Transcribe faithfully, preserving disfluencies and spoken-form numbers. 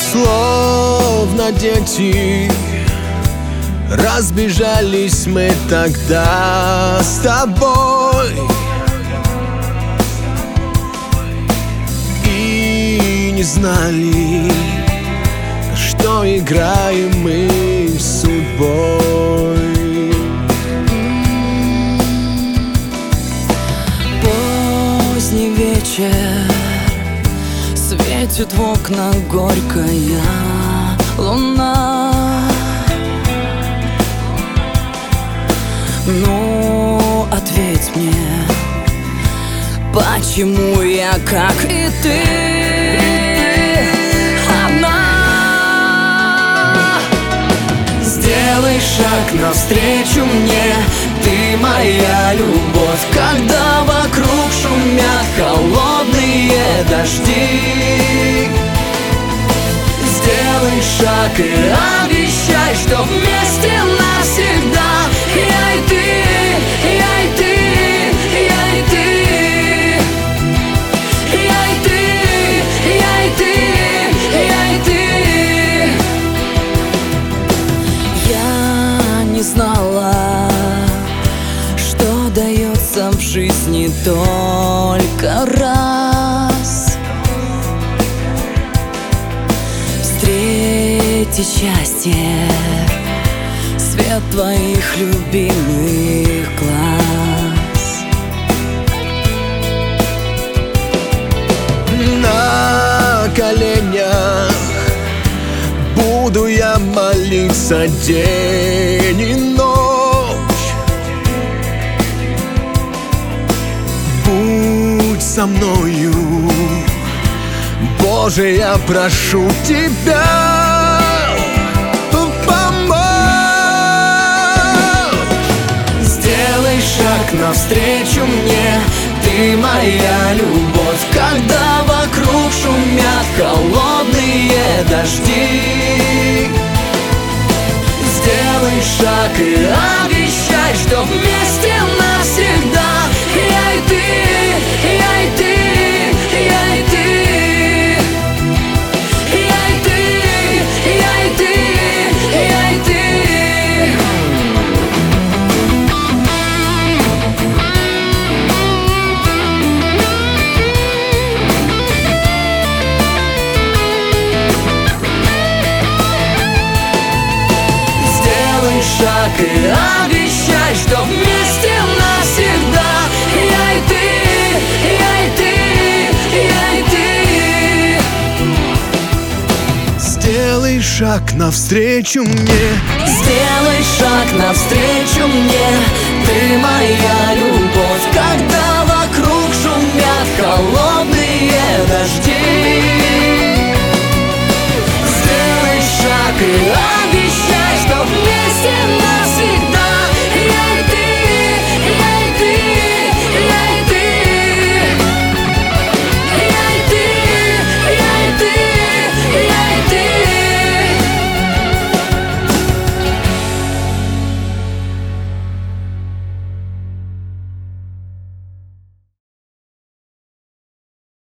Словно дети разбежались мы тогда с тобой, и не знали, что играем мы с судьбой. Поздний вечер, светит в окна горькая луна. Ну, ответь мне, почему я, как и ты, одна? Сделай шаг навстречу мне, ты моя любовь, когда вокруг шумят холодные дожди. Сделай шаг и обещай, что вместе навсегда. Я и ты, я и ты, я и ты, я и ты, я и ты, я и ты. Я не знала, что дается в жизни только раз. Встретить счастье, свет твоих любимых глаз. На коленях буду я молиться день и ночь. Будь со мною, Боже, я прошу тебя, помочь. Сделай шаг навстречу мне, ты моя любовь, когда вокруг шумят холодные дожди. Сделай шаг и обещай, что вместе навсегда. Я и ты, я и ты, я и ты, я и ты, я и ты, я и ты. Сделай шаг и обещай, что вместе навсегда. Я и ты, я и ты, я и ты. Сделай шаг навстречу мне, Сделай шаг навстречу мне, ты